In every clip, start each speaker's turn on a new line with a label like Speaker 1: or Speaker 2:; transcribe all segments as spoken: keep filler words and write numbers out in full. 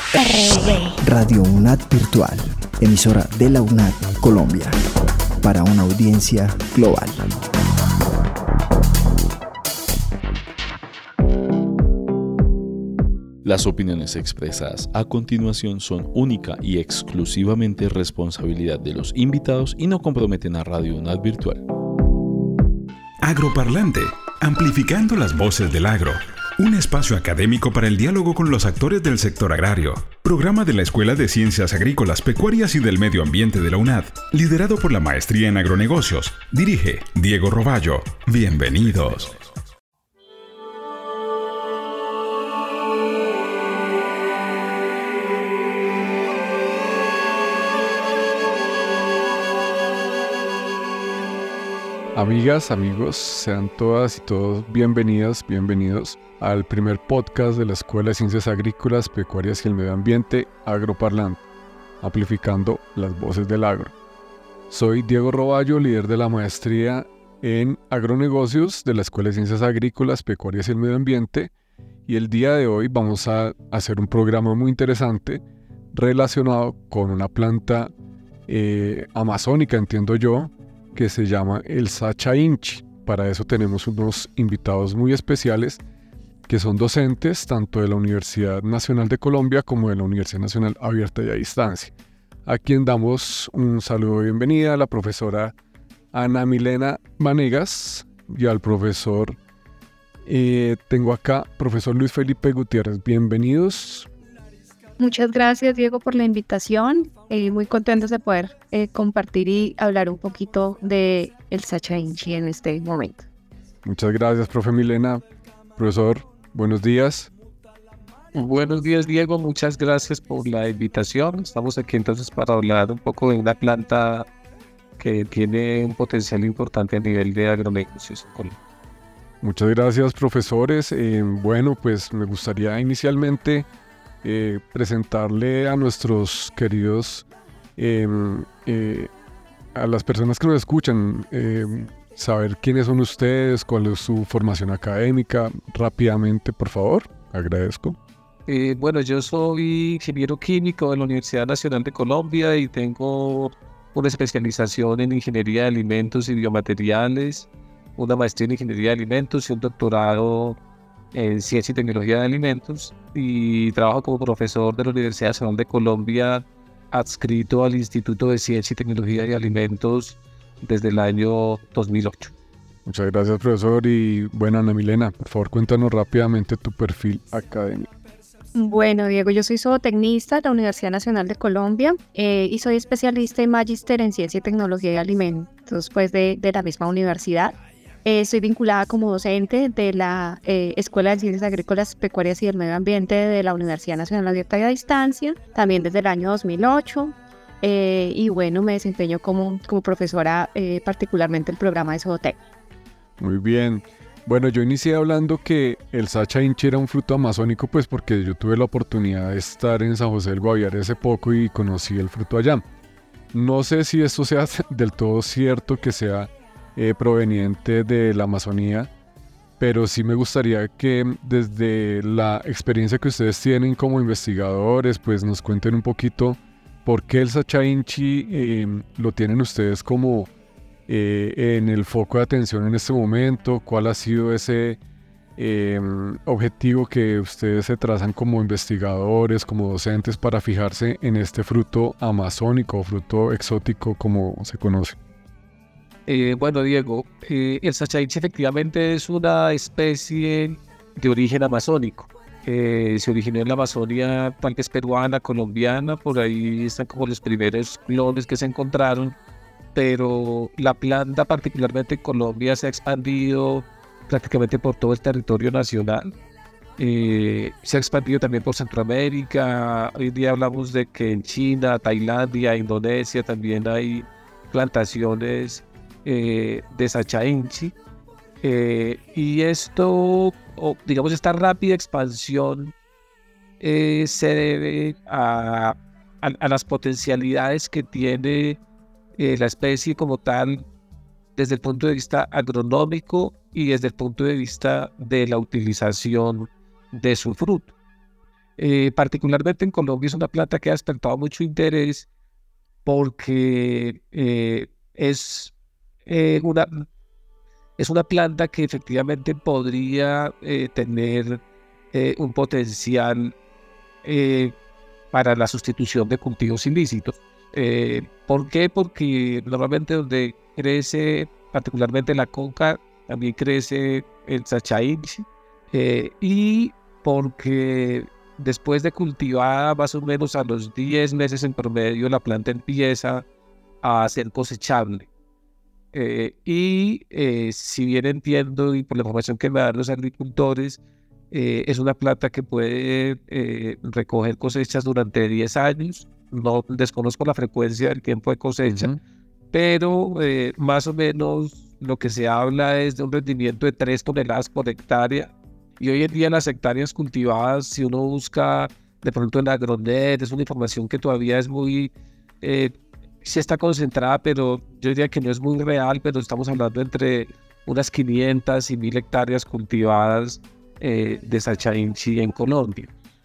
Speaker 1: R V.
Speaker 2: Radio UNAD Virtual, emisora de la UNAD Colombia, para una audiencia global.
Speaker 3: Las opiniones expresadas a continuación son única y exclusivamente responsabilidad de los invitados y no comprometen a Radio UNAD Virtual.
Speaker 4: Agroparlante, amplificando las voces del agro. Un espacio académico para el diálogo con los actores del sector agrario. Programa de la Escuela de Ciencias Agrícolas, Pecuarias y del Medio Ambiente de la UNAD, liderado por la Maestría en Agronegocios. Dirige Diego Roballo. Bienvenidos.
Speaker 5: Amigas, amigos, sean todas y todos bienvenidas, bienvenidos al primer podcast de la Escuela de Ciencias Agrícolas, Pecuarias y el Medio Ambiente, Agroparlante, amplificando las voces del agro. Soy Diego Roballo, líder de la Maestría en Agronegocios de la Escuela de Ciencias Agrícolas, Pecuarias y el Medio Ambiente, y el día de hoy vamos a hacer un programa muy interesante relacionado con una planta eh, amazónica, entiendo yo, que se llama el Sacha Inchi. Para eso tenemos unos invitados muy especiales que son docentes tanto de la Universidad Nacional de Colombia como de la Universidad Nacional Abierta y a Distancia, a quien damos un saludo de bienvenida a la profesora Ana Milena Vanegas y al profesor, eh, tengo acá, profesor Luis Felipe Gutiérrez. Bienvenidos.
Speaker 1: Muchas gracias, Diego, por la invitación. Eh, muy contentos de poder eh, compartir y hablar un poquito de el Sacha Inchi en este momento.
Speaker 5: Muchas gracias, profe Milena. Profesor, buenos días.
Speaker 6: Buenos días, Diego. Muchas gracias por la invitación. Estamos aquí entonces para hablar un poco de una planta que tiene un potencial importante a nivel de agronegocios en Colombia.
Speaker 5: Muchas gracias, profesores. Eh, bueno, pues me gustaría inicialmente Eh, presentarle a nuestros queridos, eh, eh, a las personas que nos escuchan, eh, saber quiénes son ustedes, cuál es su formación académica, rápidamente, por favor, agradezco.
Speaker 6: Eh, bueno, yo soy ingeniero químico de la Universidad Nacional de Colombia y tengo una especialización en ingeniería de alimentos y biomateriales, una maestría en ingeniería de alimentos y un doctorado en Ciencia y Tecnología de Alimentos, y trabajo como profesor de la Universidad Nacional de Colombia adscrito al Instituto de Ciencia y Tecnología de Alimentos desde el año dos mil ocho.
Speaker 5: Muchas gracias, profesor. Y bueno, Ana Milena, por favor, cuéntanos rápidamente tu perfil académico.
Speaker 1: Bueno, Diego, yo soy zootecnista de la Universidad Nacional de Colombia eh, y soy especialista y magíster en Ciencia y Tecnología de Alimentos, pues de, de la misma universidad. Eh, estoy vinculada como docente de la eh, Escuela de Ciencias Agrícolas, Pecuarias y del Medio Ambiente de la Universidad Nacional Abierta y a Distancia, también desde el año dos mil ocho. Eh, y bueno, me desempeño como, como profesora, eh, particularmente el programa de zootecnia.
Speaker 5: Muy bien. Bueno, yo inicié hablando que el Sacha Inchi era un fruto amazónico, pues porque yo tuve la oportunidad de estar en San José del Guaviare hace poco y conocí el fruto allá. No sé si esto sea del todo cierto, que sea Eh, proveniente de la Amazonía, pero sí me gustaría que desde la experiencia que ustedes tienen como investigadores, pues nos cuenten un poquito por qué el Sacha Inchi eh, lo tienen ustedes como eh, en el foco de atención en este momento, cuál ha sido ese eh, objetivo que ustedes se trazan como investigadores, como docentes, para fijarse en este fruto amazónico o fruto exótico como se conoce.
Speaker 6: Eh, bueno, Diego, eh, el Sacha Inchi efectivamente es una especie de origen amazónico. Eh, se originó en la Amazonia, tal vez peruana, colombiana, por ahí están como los primeros clones que se encontraron, pero la planta, particularmente en Colombia, se ha expandido prácticamente por todo el territorio nacional. Eh, se ha expandido también por Centroamérica. Hoy en día hablamos de que en China, Tailandia, Indonesia también hay plantaciones Eh, de Sacha Inchi, eh, y esto, o, digamos, esta rápida expansión eh, se debe a, a, a las potencialidades que tiene eh, la especie como tal desde el punto de vista agronómico y desde el punto de vista de la utilización de su fruto. Eh, particularmente en Colombia es una planta que ha despertado mucho interés porque eh, es, eh, una, es una planta que efectivamente podría eh, tener eh, un potencial eh, para la sustitución de cultivos ilícitos. Eh, ¿Por qué? Porque normalmente donde crece, particularmente la coca, también crece el sacha inchi, eh, y porque después de cultivada más o menos a los diez meses en promedio la planta empieza a ser cosechable. Eh, y eh, si bien entiendo y por la información que me dan los agricultores, eh, es una planta que puede eh, recoger cosechas durante diez años. No desconozco la frecuencia del tiempo de cosecha, uh-huh. pero eh, más o menos lo que se habla es de un rendimiento de tres toneladas por hectárea. Y hoy en día las hectáreas cultivadas, si uno busca de pronto en Agronet, es una información que todavía es muy, eh, sí está concentrada, pero yo diría que no es muy real, pero estamos hablando entre unas quinientas y mil hectáreas cultivadas eh, de sacha inchi en Colombia.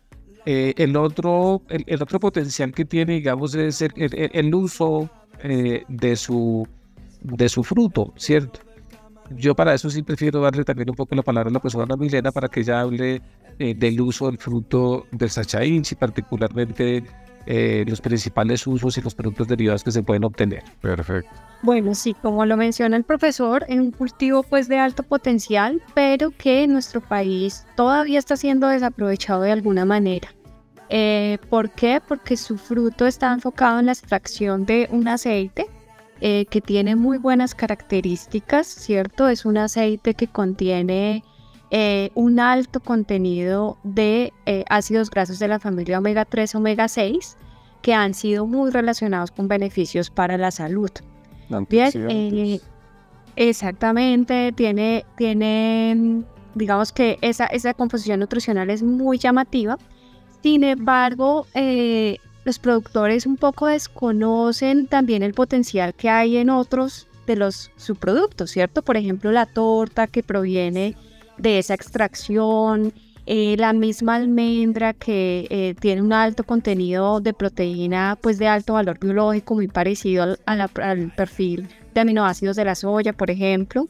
Speaker 6: Eh, el, otro, el, el otro potencial que tiene, digamos, es el, el, el uso eh, de, su, de su fruto, ¿cierto? Yo para eso sí prefiero darle también un poco la palabra a la persona Ana Milena para que ella hable eh, del uso del fruto del sacha inchi, particularmente eh, los principales usos y los productos derivados que se pueden obtener.
Speaker 5: Perfecto.
Speaker 1: Bueno, sí, como lo menciona el profesor, es un cultivo pues de alto potencial, pero que en nuestro país todavía está siendo desaprovechado de alguna manera. Eh, ¿Por qué? Porque su fruto está enfocado en la extracción de un aceite eh, que tiene muy buenas características, ¿cierto? Es un aceite que contiene eh, un alto contenido de eh, ácidos grasos de la familia omega tres, omega seis, que han sido muy relacionados con beneficios para la salud. Bien, eh, exactamente, tiene, tiene, digamos que esa, esa composición nutricional es muy llamativa. Sin embargo, eh, los productores un poco desconocen también el potencial que hay en otros de los subproductos, ¿cierto? Por ejemplo, la torta que proviene de esa extracción, eh, la misma almendra que eh, tiene un alto contenido de proteína, pues de alto valor biológico, muy parecido al, a la, al perfil de aminoácidos de la soya, por ejemplo.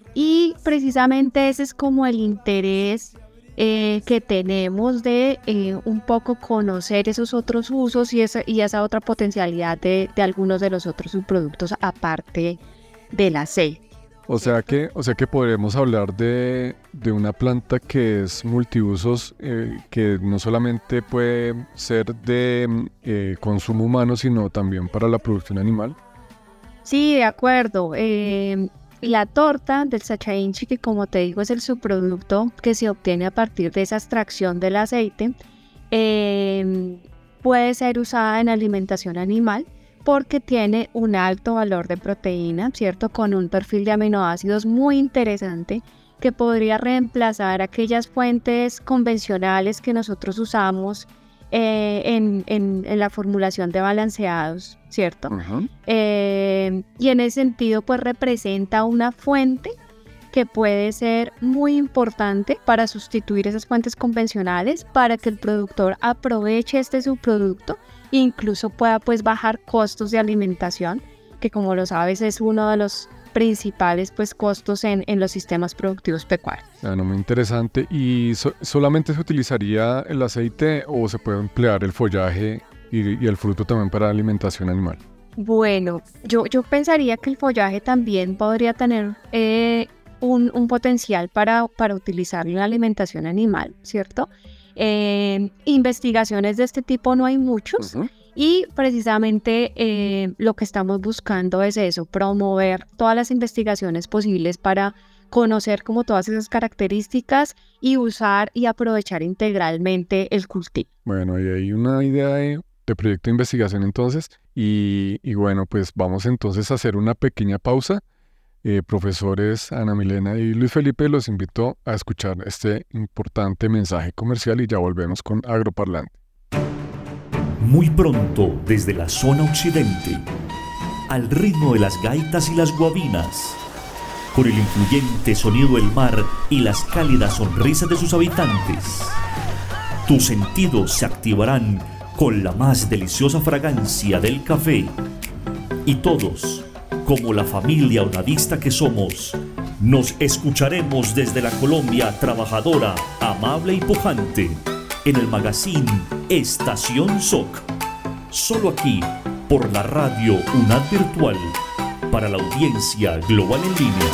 Speaker 1: Y precisamente ese es como el interés Eh, que tenemos de eh, un poco conocer esos otros usos y esa, y esa otra potencialidad de, de algunos de los otros subproductos aparte del aceite.
Speaker 5: O sea que, o sea que podremos hablar de, de una planta que es multiusos, eh, que no solamente puede ser de eh, consumo humano, sino también para la producción animal.
Speaker 1: Sí, de acuerdo. Eh, La torta del sacha inchi, que como te digo es el subproducto que se obtiene a partir de esa extracción del aceite, eh, puede ser usada en alimentación animal porque tiene un alto valor de proteína, ¿cierto? Con un perfil de aminoácidos muy interesante que podría reemplazar aquellas fuentes convencionales que nosotros usamos eh, en, en, en la formulación de balanceados, ¿cierto? Uh-huh. Eh, y en ese sentido, pues representa una fuente que puede ser muy importante para sustituir esas fuentes convencionales, para que el productor aproveche este subproducto e incluso pueda pues bajar costos de alimentación, que como lo sabes es uno de los principales pues costos en, en los sistemas productivos pecuarios.
Speaker 5: Bueno, muy interesante. ¿Y so- solamente se utilizaría el aceite o se puede emplear el follaje y, y el fruto también para alimentación animal?
Speaker 1: Bueno, yo, yo pensaría que el follaje también podría tener eh, un, un potencial para, para utilizarlo en la alimentación animal, ¿cierto? Eh, investigaciones de este tipo no hay muchos. Uh-huh. Y precisamente eh, lo que estamos buscando es eso, promover todas las investigaciones posibles para conocer como todas esas características y usar y aprovechar integralmente el cultivo.
Speaker 5: Bueno, ahí hay una idea de, de proyecto de investigación entonces y, y bueno, pues vamos entonces a hacer una pequeña pausa. Eh, profesores Ana Milena y Luis Felipe, los invito a escuchar este importante mensaje comercial y ya volvemos con Agroparlante.
Speaker 7: Muy pronto, desde la zona occidente, al ritmo de las gaitas y las guabinas, con el influyente sonido del mar y las cálidas sonrisas de sus habitantes, tus sentidos se activarán con la más deliciosa fragancia del café. Y todos, como la familia unadista que somos, nos escucharemos desde la Colombia trabajadora, amable y pujante, en el magazine Estación S O C. Solo aquí, por la radio UNAD Virtual, para la audiencia global en línea.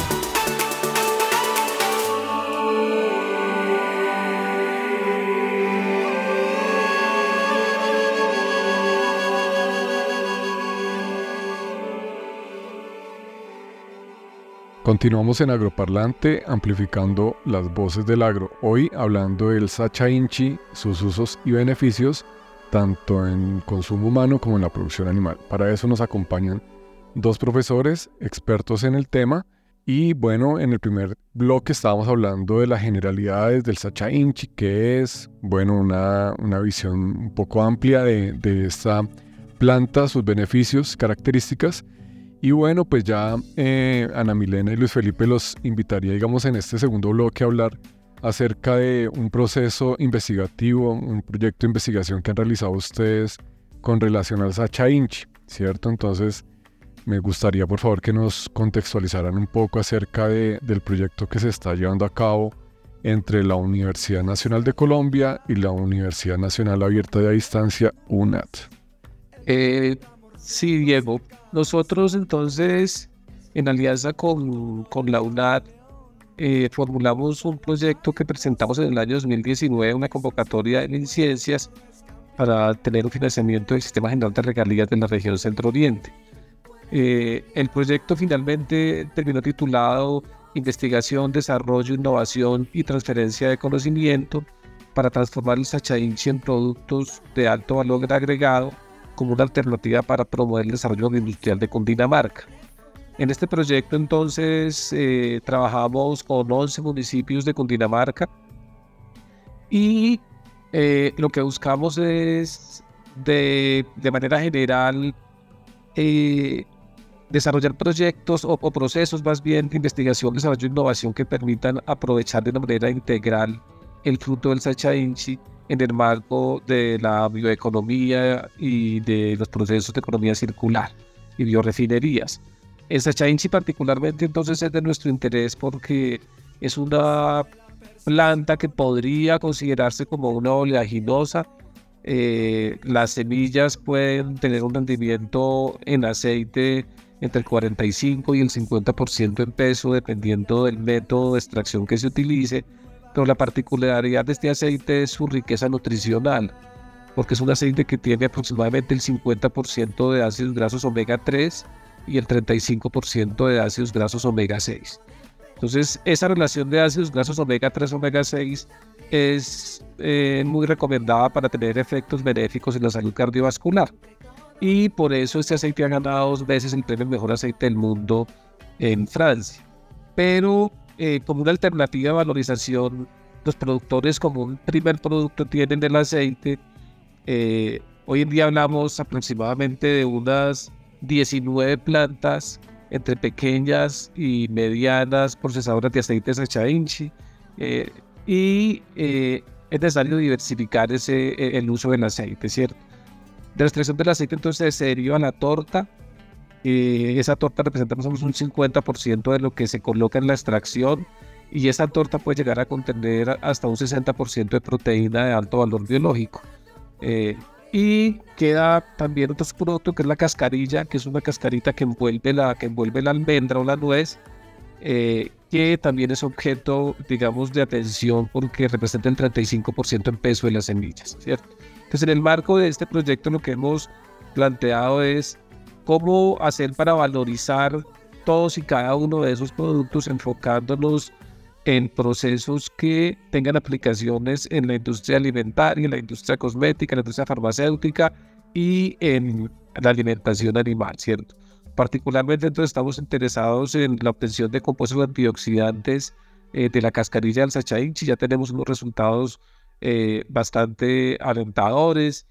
Speaker 5: Continuamos en Agroparlante, amplificando las voces del agro. Hoy hablando del Sacha Inchi, sus usos y beneficios, tanto en consumo humano como en la producción animal. Para eso nos acompañan dos profesores expertos en el tema. Y bueno, en el primer bloque estábamos hablando de las generalidades del Sacha Inchi, que es, bueno, una, una visión un poco amplia de, de esta planta, sus beneficios, características. Y bueno, pues ya eh, Ana Milena y Luis Felipe los invitaría, digamos, en este segundo bloque a hablar acerca de un proceso investigativo, un proyecto de investigación que han realizado ustedes con relación al Sacha Inchi, ¿cierto? Entonces, me gustaría, por favor, que nos contextualizaran un poco acerca de, del proyecto que se está llevando a cabo entre la Universidad Nacional de Colombia y la Universidad Nacional Abierta de Distancia, UNAD.
Speaker 6: Eh, sí, Diego. Nosotros entonces, en alianza con, con la UNAD, eh, formulamos un proyecto que presentamos en el año dos mil diecinueve, una convocatoria en ciencias para tener un financiamiento del Sistema General de Regalías de la región Centro Oriente. Eh, el proyecto finalmente terminó titulado Investigación, Desarrollo, Innovación y Transferencia de Conocimiento para transformar el Sacha Inchi en productos de alto valor agregado como una alternativa para promover el desarrollo industrial de Cundinamarca. En este proyecto entonces eh, trabajamos con once municipios de Cundinamarca y eh, lo que buscamos es de, de manera general eh, desarrollar proyectos o, o procesos más bien de investigación, desarrollo e innovación que permitan aprovechar de una manera integral el fruto del Sacha Inchi en el marco de la bioeconomía y de los procesos de economía circular y biorefinerías. El Sacha Inchi particularmente entonces es de nuestro interés porque es una planta que podría considerarse como una oleaginosa. Eh, las semillas pueden tener un rendimiento en aceite entre el cuarenta y cinco y el cincuenta por ciento en peso dependiendo del método de extracción que se utilice. Pero la particularidad de este aceite es su riqueza nutricional, porque es un aceite que tiene aproximadamente el cincuenta por ciento de ácidos grasos omega tres y el treinta y cinco por ciento de ácidos grasos omega seis. Entonces, esa relación de ácidos grasos omega tres omega seis es eh, muy recomendada para tener efectos benéficos en la salud cardiovascular. Y por eso este aceite ha ganado dos veces el premio Mejor Aceite del Mundo en Francia. Pero Eh, como una alternativa de valorización, los productores como un primer producto tienen el aceite. Eh, hoy en día hablamos aproximadamente de unas diecinueve plantas entre pequeñas y medianas procesadoras de aceite de Sacha Inchi eh, y eh, es necesario diversificar ese, el uso del aceite, ¿cierto? De la extracción del aceite entonces se deriva la torta. Eh, esa torta representa más o menos un cincuenta por ciento de lo que se coloca en la extracción y esa torta puede llegar a contener hasta un sesenta por ciento de proteína de alto valor biológico. Eh, y queda también otro producto que es la cascarilla, que es una cascarita que envuelve la, que envuelve la almendra o la nuez, eh, que también es objeto, digamos, de atención porque representa el treinta y cinco por ciento en peso de las semillas, ¿cierto? Entonces, en el marco de este proyecto lo que hemos planteado es cómo hacer para valorizar todos y cada uno de esos productos enfocándonos en procesos que tengan aplicaciones en la industria alimentaria, en la industria cosmética, en la industria farmacéutica y en la alimentación animal, ¿cierto? Particularmente entonces estamos interesados en la obtención de compuestos antioxidantes eh, de la cascarilla del Sacha Inchi. Ya tenemos unos resultados eh, bastante alentadores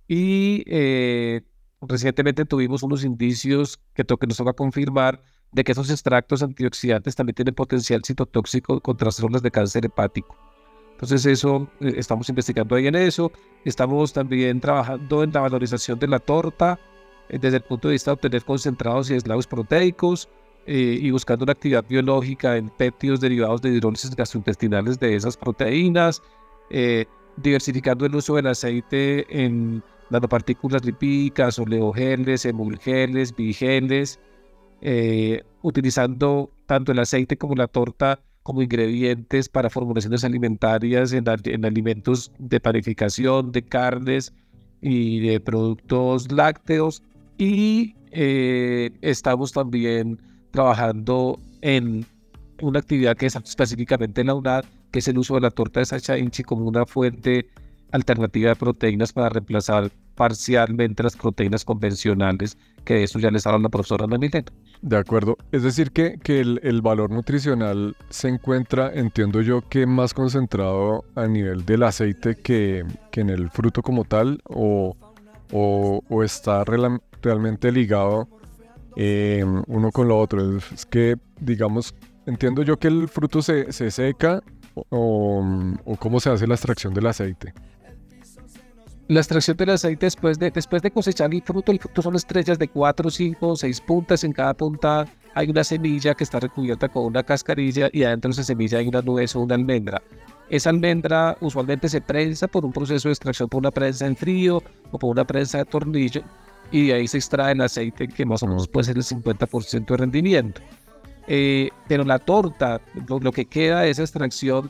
Speaker 6: y eh, recientemente tuvimos unos indicios que, to- que nos toca confirmar de que esos extractos antioxidantes también tienen potencial citotóxico contra células de cáncer hepático. Entonces eso, eh, estamos investigando ahí en eso. Estamos también trabajando en la valorización de la torta eh, desde el punto de vista de obtener concentrados y aislados proteicos eh, y buscando una actividad biológica en péptidos derivados de hidrólisis gastrointestinales de esas proteínas, eh, diversificando el uso del aceite en nanopartículas lipídicas, oleogeles, emulgeles, bigeles, eh, utilizando tanto el aceite como la torta como ingredientes para formulaciones alimentarias en, en alimentos de panificación, de carnes y de productos lácteos. Y eh, estamos también trabajando en una actividad que es específicamente en la UNAD, que es el uso de la torta de Sacha Inchi como una fuente alternativa de proteínas para reemplazar parcialmente las proteínas convencionales, que de eso ya les habla la profesora Ana Milena.
Speaker 5: De acuerdo, es decir que, que el, el valor nutricional se encuentra, entiendo yo, que más concentrado a nivel del aceite que, que en el fruto como tal, o, o, o está real, realmente ligado eh, uno con lo otro. Es, es que, digamos, entiendo yo que el fruto se, se seca o, o cómo se hace la extracción del aceite.
Speaker 6: La extracción del aceite después de, después de cosechar el fruto, el fruto son estrellas de cuatro, cinco, seis puntas. En cada punta hay una semilla que está recubierta con una cascarilla y adentro de esa semilla hay una nuez o una almendra. Esa almendra usualmente se prensa por un proceso de extracción por una prensa en frío o por una prensa de tornillo y de ahí se extrae el aceite que más o menos puede ser el cincuenta por ciento de rendimiento. Eh, pero la torta, lo, lo que queda de esa extracción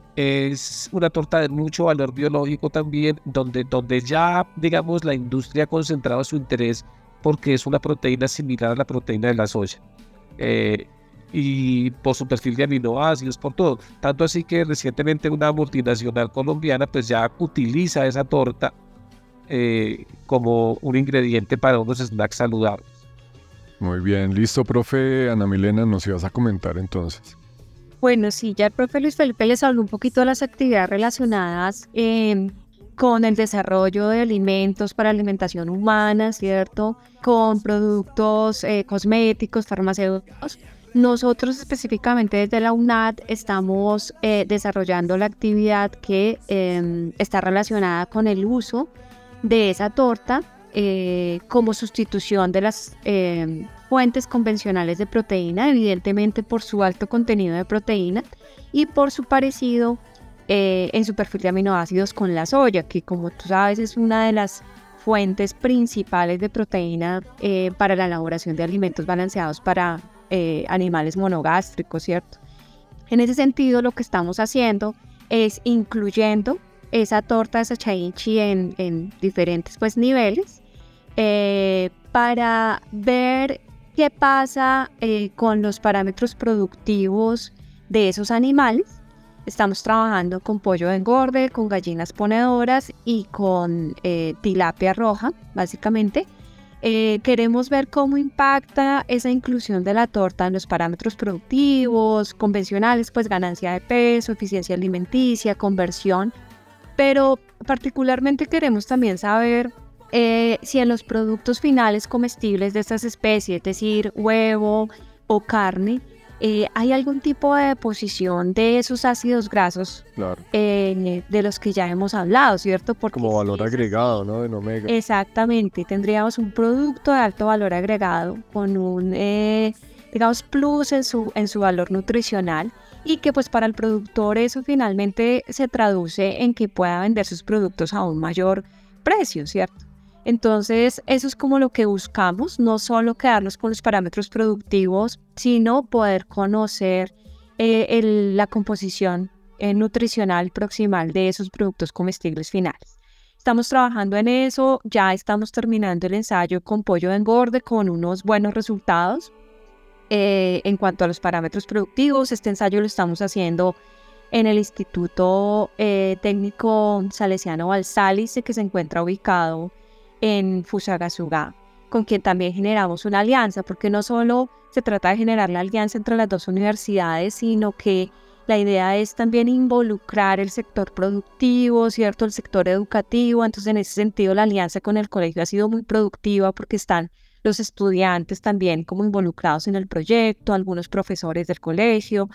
Speaker 6: es una torta de mucho valor biológico también, donde, donde ya, digamos, la industria ha concentrado su interés porque es una proteína similar a la proteína de la soya. Eh, y por su perfil de aminoácidos, por todo. Tanto así que recientemente una multinacional colombiana pues ya utiliza esa torta eh, como un ingrediente para unos snacks saludables.
Speaker 5: Muy bien, listo, profe Ana Milena, nos ibas a comentar entonces.
Speaker 1: Bueno, sí, ya el profe Luis Felipe les habló un poquito de las actividades relacionadas eh, con el desarrollo de alimentos para alimentación humana, ¿cierto? Con productos eh, cosméticos, farmacéuticos. Nosotros específicamente desde la UNAD estamos eh, desarrollando la actividad que eh, está relacionada con el uso de esa torta eh, como sustitución de las eh, fuentes convencionales de proteína, evidentemente por su alto contenido de proteína y por su parecido eh, en su perfil de aminoácidos con la soya, que como tú sabes es una de las fuentes principales de proteína eh, para la elaboración de alimentos balanceados para eh, animales monogástricos, ¿cierto? En ese sentido, lo que estamos haciendo es incluyendo esa torta de Sacha Inchi en, en diferentes pues, niveles eh, para ver qué pasa eh, con los parámetros productivos de esos animales. Estamos trabajando con pollo de engorde, con gallinas ponedoras y con eh, tilapia roja, básicamente. Eh, queremos ver cómo impacta esa inclusión de la torta en los parámetros productivos, convencionales, pues ganancia de peso, eficiencia alimenticia, conversión. Pero particularmente queremos también saber eh, si en los productos finales comestibles de estas especies, es decir, huevo o carne, Eh, ¿hay algún tipo de deposición de esos ácidos grasos
Speaker 5: claro.
Speaker 1: eh, de los que ya hemos hablado, ¿cierto? Porque
Speaker 5: como valor
Speaker 1: si
Speaker 5: agregado,
Speaker 1: así,
Speaker 5: ¿no? En omega.
Speaker 1: Exactamente, tendríamos un producto de alto valor agregado con un, eh, digamos, plus en su, en su valor nutricional y que pues para el productor eso finalmente se traduce en que pueda vender sus productos a un mayor precio, ¿cierto? Entonces, eso es como lo que buscamos, no solo quedarnos con los parámetros productivos, sino poder conocer eh, el, la composición eh, nutricional proximal de esos productos comestibles finales. Estamos trabajando en eso, ya estamos terminando el ensayo con pollo de engorde con unos buenos resultados eh, en cuanto a los parámetros productivos. Este ensayo lo estamos haciendo en el Instituto eh, Técnico Salesiano Balsálice, que se encuentra ubicado en Fusagasugá, con quien también generamos una alianza, porque no solo se trata de generar la alianza entre las dos universidades, sino que la idea es también involucrar el sector productivo, ¿cierto? El sector educativo. Entonces, en ese sentido, la alianza con el colegio ha sido muy productiva porque están los estudiantes también como involucrados en el proyecto, algunos profesores del colegio.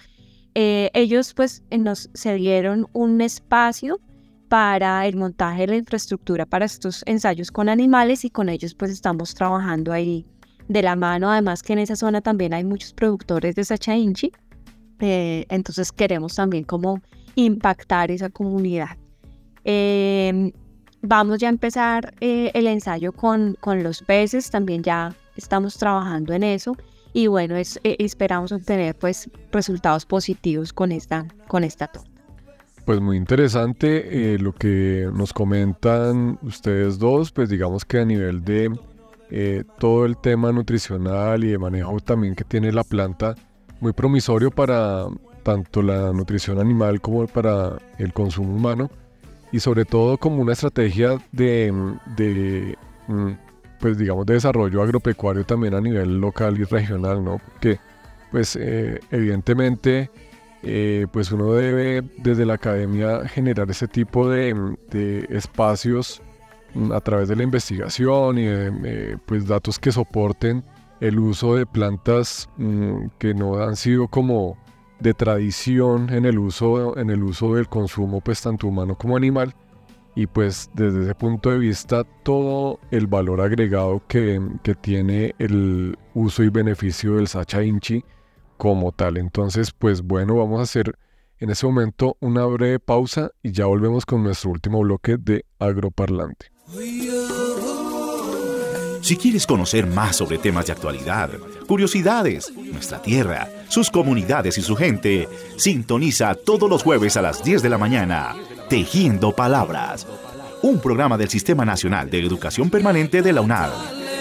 Speaker 1: Eh, ellos pues nos cedieron un espacio para el montaje de la infraestructura para estos ensayos con animales y con ellos pues estamos trabajando ahí de la mano, además que en esa zona también hay muchos productores de Sacha Inchi, eh, entonces queremos también como impactar esa comunidad. Eh, vamos ya a empezar eh, el ensayo con, con los peces, también ya estamos trabajando en eso y bueno, es, eh, esperamos obtener pues resultados positivos con esta, con esta torta.
Speaker 5: Pues muy interesante eh, lo que nos comentan ustedes dos, pues digamos que a nivel de eh, todo el tema nutricional y de manejo también que tiene la planta, muy promisorio para tanto la nutrición animal como para el consumo humano y sobre todo como una estrategia de, de pues digamos de desarrollo agropecuario también a nivel local y regional, ¿no? Porque pues eh, evidentemente Eh, pues uno debe desde la academia generar ese tipo de, de espacios m, a través de la investigación y de eh, pues datos que soporten el uso de plantas m, que no han sido como de tradición en el uso, en el uso del consumo pues tanto humano como animal y pues desde ese punto de vista todo el valor agregado que, que tiene el uso y beneficio del Sacha Inchi como tal. Entonces, pues bueno, vamos a hacer en este momento una breve pausa y ya volvemos con nuestro último bloque de Agroparlante.
Speaker 8: Si quieres conocer más sobre temas de actualidad, curiosidades, nuestra tierra, sus comunidades y su gente, sintoniza todos los jueves a las diez de la mañana, Tejiendo Palabras, un programa del Sistema Nacional de Educación Permanente de la UNAD.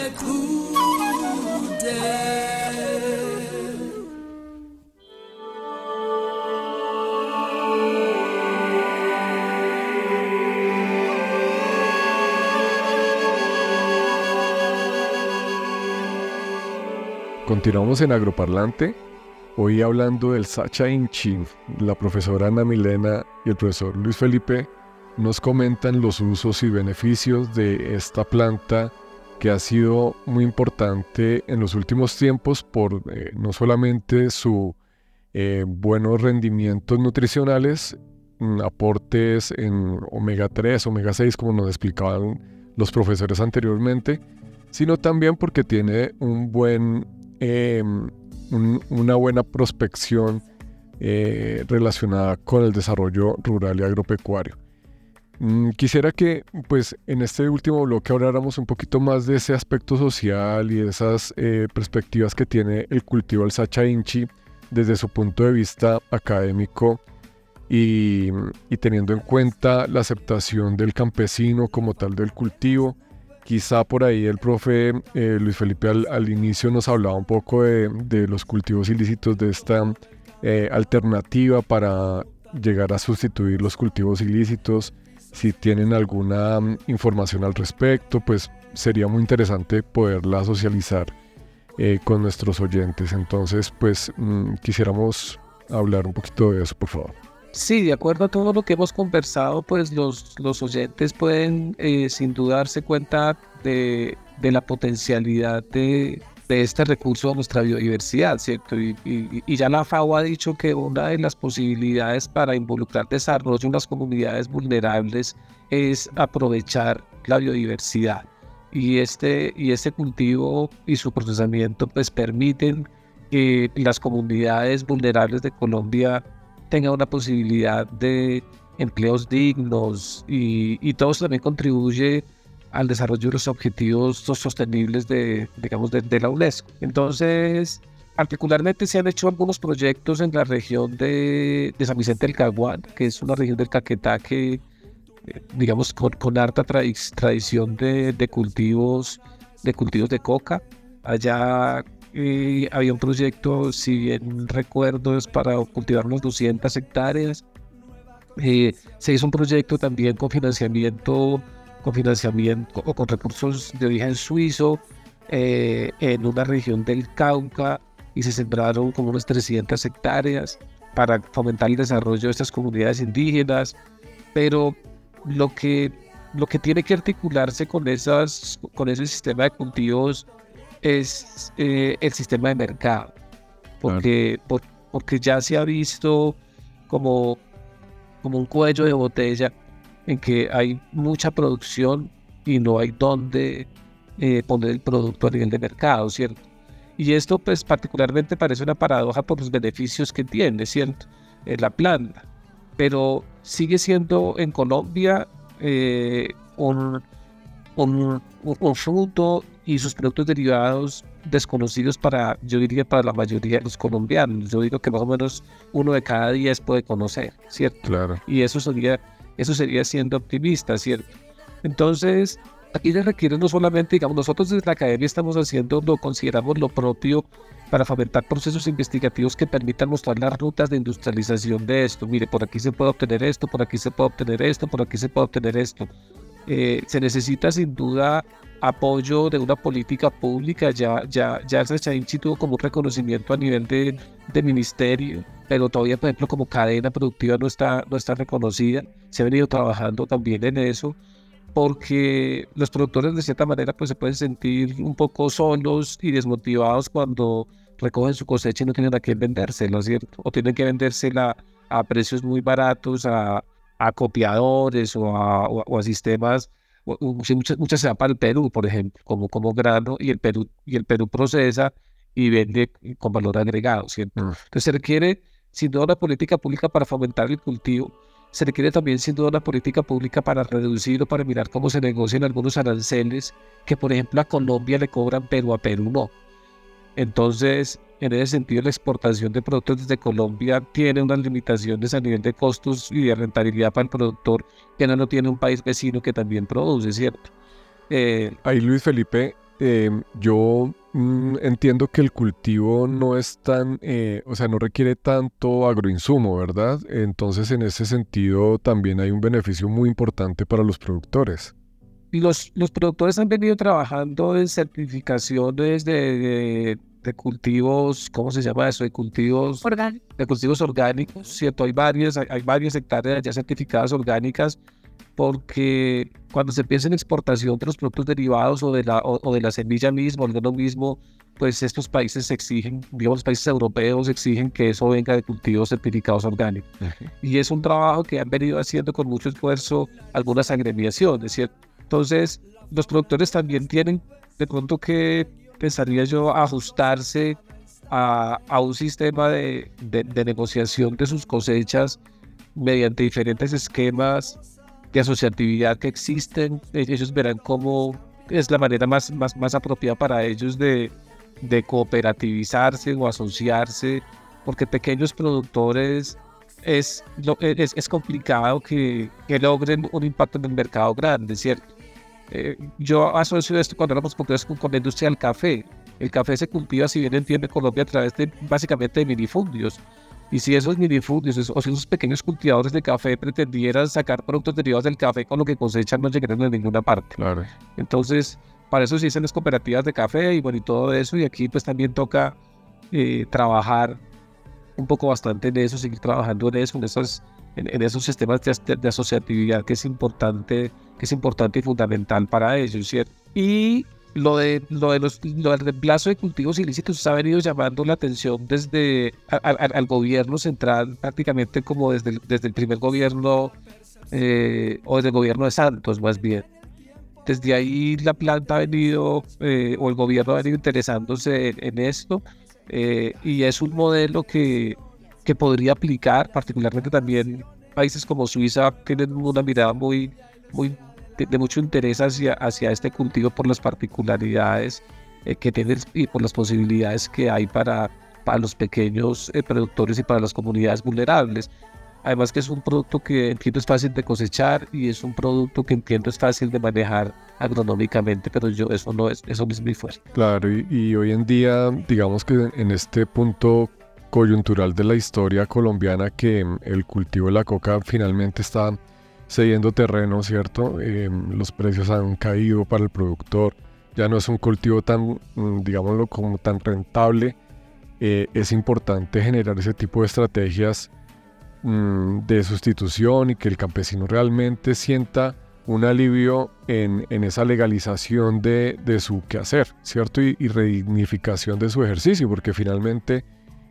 Speaker 5: Continuamos en Agroparlante, hoy hablando del Sacha Inchi. La profesora Ana Milena y el profesor Luis Felipe nos comentan los usos y beneficios de esta planta que ha sido muy importante en los últimos tiempos por eh, no solamente sus eh, buenos rendimientos nutricionales, mm, aportes en omega tres, omega seis, como nos explicaban los profesores anteriormente, sino también porque tiene un buen Eh, un, una buena prospección eh, relacionada con el desarrollo rural y agropecuario. Mm, quisiera que pues en este último bloque habláramos un poquito más de ese aspecto social y de esas eh, perspectivas que tiene el cultivo del Sacha Inchi desde su punto de vista académico y, y teniendo en cuenta la aceptación del campesino como tal del cultivo. Quizá por ahí el profe eh, Luis Felipe al, al inicio nos hablaba un poco de, de los cultivos ilícitos, de esta eh, alternativa para llegar a sustituir los cultivos ilícitos. Si tienen alguna um, información al respecto, pues sería muy interesante poderla socializar eh, con nuestros oyentes. Entonces, pues mm, quisiéramos hablar un poquito de eso, por favor.
Speaker 6: Sí, de acuerdo a todo lo que hemos conversado, pues los, los oyentes pueden eh, sin duda darse cuenta de, de la potencialidad de, de este recurso a nuestra biodiversidad, ¿cierto? Y, y, y ya la FAO ha dicho que una de las posibilidades para involucrar desarrollo en las comunidades vulnerables es aprovechar la biodiversidad. Y este, y este cultivo y su procesamiento pues permiten que las comunidades vulnerables de Colombia tenga una posibilidad de empleos dignos y, y todo eso también contribuye al desarrollo de los objetivos sostenibles de, digamos, de, de la UNESCO. Entonces, particularmente se han hecho algunos proyectos en la región de, de San Vicente del Caguán, que es una región del Caquetá que, digamos, con, con harta tradi- tradición de, de cultivos de cultivos de coca. Allá Eh, había un proyecto, si bien recuerdo, es para cultivar unas doscientas hectáreas. Eh, se hizo un proyecto también con financiamiento, con financiamiento o con recursos de origen suizo eh, en una región del Cauca y se sembraron como unas trescientas hectáreas para fomentar el desarrollo de estas comunidades indígenas. Pero lo que, lo que tiene que articularse con, esas, con ese sistema de cultivos es eh, el sistema de mercado, porque, por, porque ya se ha visto como, como un cuello de botella en que hay mucha producción y no hay dónde eh, poner el producto a nivel de mercado, ¿cierto? Y esto pues particularmente parece una paradoja por los beneficios que tiene, ¿cierto? Eh, la planta, pero sigue siendo en Colombia eh, un, un, un fruto y sus productos derivados desconocidos para, yo diría, para la mayoría de los colombianos. Yo digo que más o menos uno de cada diez puede conocer, ¿cierto?
Speaker 5: Claro.
Speaker 6: Y eso sería, eso sería siendo optimista, ¿cierto? Entonces, aquí se requiere no solamente, digamos, nosotros desde la academia estamos haciendo, lo consideramos lo propio para fomentar procesos investigativos que permitan mostrar las rutas de industrialización de esto. Mire, por aquí se puede obtener esto, por aquí se puede obtener esto, por aquí se puede obtener esto. Eh, se necesita sin duda apoyo de una política pública. Ya, ya, ya el Sachainchi tuvo como un reconocimiento a nivel de, de ministerio, pero todavía, por ejemplo, como cadena productiva no está, no está reconocida. Se ha venido trabajando también en eso, porque los productores de cierta manera pues se pueden sentir un poco solos y desmotivados cuando recogen su cosecha y no tienen a quién vendérsela, ¿cierto? O tienen que vendérsela a precios muy baratos a, a copiadores o a, o a, o a sistemas. O, o, muchas, muchas se van para el Perú, por ejemplo, como, como grano, y el Perú, y el Perú procesa y vende con valor agregado, ¿cierto? Mm. Entonces se requiere sin duda una política pública para fomentar el cultivo. Se requiere también sin duda una política pública para reducir o para mirar cómo se negocian algunos aranceles que, por ejemplo, a Colombia le cobran, pero a Perú no. Entonces, en ese sentido, la exportación de productos desde Colombia tiene unas limitaciones a nivel de costos y de rentabilidad para el productor que no lo tiene un país vecino que también produce, ¿cierto?
Speaker 5: Eh, Ahí, Luis Felipe, eh, yo mm, entiendo que el cultivo no es tan, eh, o sea, no requiere tanto agroinsumo, ¿verdad? Entonces, en ese sentido, también hay un beneficio muy importante para los productores.
Speaker 6: Los, los productores han venido trabajando en certificaciones de, de, de cultivos, ¿cómo se llama eso? De cultivos,
Speaker 1: Orgánico.
Speaker 6: de cultivos orgánicos, ¿cierto? Hay varias, hay, hay varias hectáreas ya certificadas orgánicas, porque cuando se piensa en exportación de los productos derivados o de la, o, o de la semilla misma, o el grano mismo, pues estos países exigen, digamos, los países europeos exigen que eso venga de cultivos certificados orgánicos. Uh-huh. Y es un trabajo que han venido haciendo con mucho esfuerzo algunas agremiaciones, ¿cierto? Entonces, los productores también tienen de pronto que, pensaría yo, ajustarse a, a un sistema de, de, de negociación de sus cosechas mediante diferentes esquemas de asociatividad que existen. Ellos verán cómo es la manera más, más, más apropiada para ellos de, de cooperativizarse o asociarse, porque pequeños productores es, es, es complicado que, que logren un impacto en el mercado grande, ¿cierto? Eh, yo asocio esto cuando hablamos con, con la industria del café. El café se cultiva, si bien entiende Colombia, a través de básicamente de minifundios. Y si esos minifundios o si esos pequeños cultivadores de café pretendieran sacar productos derivados del café con lo que cosechan, no llegarían a ninguna parte.
Speaker 5: Claro.
Speaker 6: Entonces, para eso se hacen las cooperativas de café y bueno, y todo eso. Y aquí pues también toca eh, trabajar un poco bastante en eso, seguir trabajando en eso, en esos, en, en esos sistemas de, de asociatividad que es importante, que es importante y fundamental para ellos, ¿cierto? Y lo de lo de los lo del reemplazo de cultivos ilícitos ha venido llamando la atención desde a, a, al gobierno central, prácticamente como desde el, desde el primer gobierno eh, o desde el gobierno de Santos más bien. Desde ahí la planta ha venido eh, o el gobierno ha venido interesándose en, en esto eh, y es un modelo que, que podría aplicar, particularmente también países como Suiza tienen una mirada muy muy De, de mucho interés hacia, hacia este cultivo por las particularidades eh, que tiene y por las posibilidades que hay para, para los pequeños eh, productores y para las comunidades vulnerables. Además que es un producto que entiendo es fácil de cosechar y es un producto que entiendo es fácil de manejar agronómicamente, pero yo eso no es, eso no es muy fuerte.
Speaker 5: Claro, y, y hoy en día, digamos que en este punto coyuntural de la historia colombiana, que el cultivo de la coca finalmente está cediendo terreno, ¿cierto? Eh, los precios han caído para el productor, ya no es un cultivo tan, digámoslo, como tan rentable. Eh, es importante generar ese tipo de estrategias mmm, de sustitución y que el campesino realmente sienta un alivio en, en esa legalización de, de su quehacer, ¿cierto? Y, y redignificación de su ejercicio, porque finalmente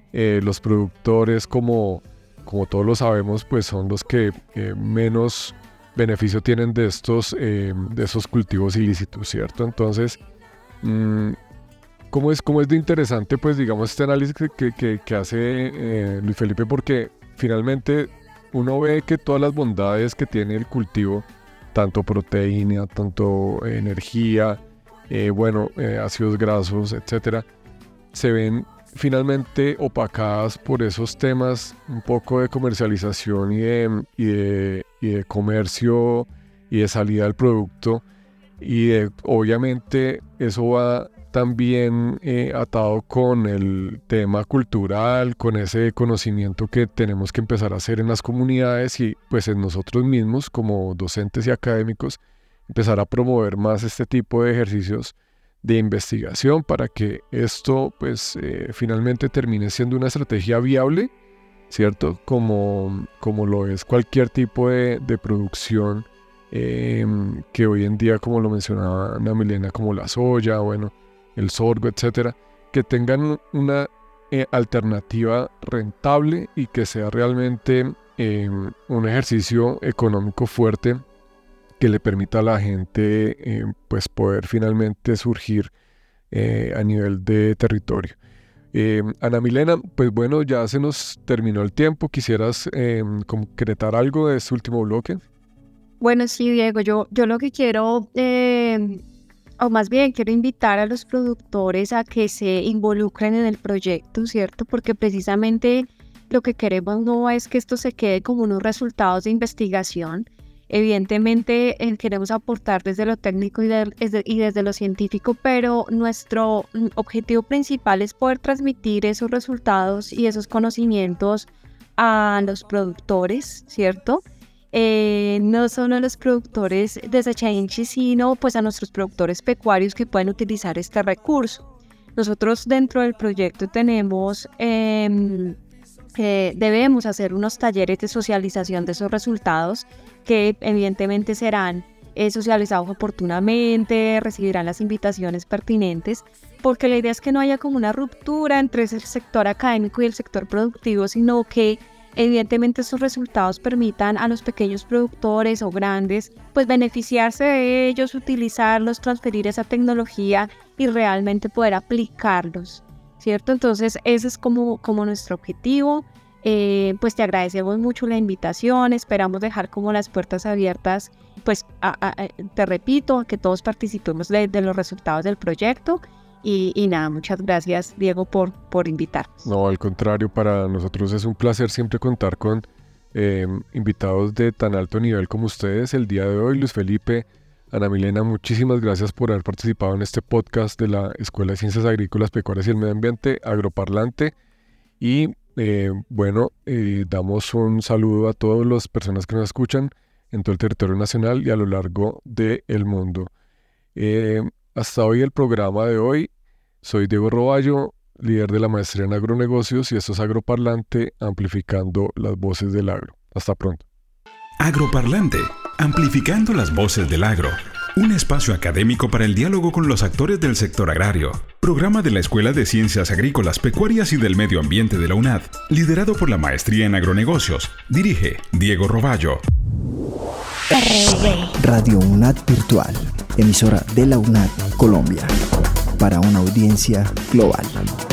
Speaker 5: eh, los productores, como, como todos lo sabemos, pues son los que eh, menos beneficio tienen de estos, eh, de esos cultivos ilícitos, ¿cierto? Entonces, mmm, ¿cómo es, cómo es de interesante, pues, digamos, este análisis que, que, que hace eh, Luis Felipe? Porque finalmente uno ve que todas las bondades que tiene el cultivo, tanto proteína, tanto eh, energía, eh, bueno, eh, ácidos grasos, etcétera, se ven finalmente opacadas por esos temas un poco de comercialización y de, y de, y de comercio y de salida del producto, y de, obviamente eso va también eh, atado con el tema cultural, con ese conocimiento que tenemos que empezar a hacer en las comunidades y pues en nosotros mismos como docentes y académicos, empezar a promover más este tipo de ejercicios de investigación para que esto pues eh, finalmente termine siendo una estrategia viable, ¿cierto? Como, como lo es cualquier tipo de, de producción eh, que hoy en día, como lo mencionaba Ana Milena, como la soya, bueno, el sorgo, etcétera, que tengan una eh, alternativa rentable y que sea realmente eh, un ejercicio económico fuerte que le permita a la gente eh, pues poder finalmente surgir eh, a nivel de territorio. Eh, Ana Milena, pues bueno, ya se nos terminó el tiempo. ¿Quisieras eh, concretar algo de este último bloque?
Speaker 1: Bueno, sí, Diego, yo, yo lo que quiero... Eh... o más bien quiero invitar a los productores a que se involucren en el proyecto, ¿cierto? Porque precisamente lo que queremos no es que esto se quede como unos resultados de investigación. Evidentemente eh, queremos aportar desde lo técnico y, de, desde, y desde lo científico, pero nuestro objetivo principal es poder transmitir esos resultados y esos conocimientos a los productores, ¿cierto? Eh, no solo a los productores de Sachainchi, sino pues a nuestros productores pecuarios que pueden utilizar este recurso. Nosotros dentro del proyecto tenemos, eh, eh, debemos hacer unos talleres de socialización de esos resultados que evidentemente serán eh, socializados oportunamente, recibirán las invitaciones pertinentes, porque la idea es que no haya como una ruptura entre el sector académico y el sector productivo, sino que evidentemente estos resultados permitan a los pequeños productores o grandes pues beneficiarse de ellos, utilizarlos, transferir esa tecnología y realmente poder aplicarlos, ¿cierto? Entonces ese es como, como nuestro objetivo. Eh, pues te agradecemos mucho la invitación, esperamos dejar como las puertas abiertas, pues a, a, a, te repito, a que todos participemos de, de los resultados del proyecto. Y, y nada, muchas gracias, Diego, por, por invitarnos.
Speaker 5: No, al contrario, para nosotros es un placer siempre contar con eh, invitados de tan alto nivel como ustedes. El día de hoy, Luis Felipe, Ana Milena, muchísimas gracias por haber participado en este podcast de la Escuela de Ciencias Agrícolas, Pecuarias y el Medio Ambiente, Agroparlante. Y eh, bueno, eh, damos un saludo a todas las personas que nos escuchan en todo el territorio nacional y a lo largo del mundo. Eh, Hasta hoy el programa de hoy. Soy Diego Roballo, líder de la maestría en agronegocios, y esto es Agroparlante, amplificando las voces del agro. Hasta pronto.
Speaker 4: Agroparlante, amplificando las voces del agro. Un espacio académico para el diálogo con los actores del sector agrario. Programa de la Escuela de Ciencias Agrícolas, Pecuarias y del Medio Ambiente de la UNAD, liderado por la maestría en agronegocios. Dirige Diego Roballo.
Speaker 2: Radio UNAD Virtual, emisora de la UNAD Colombia, para una audiencia global.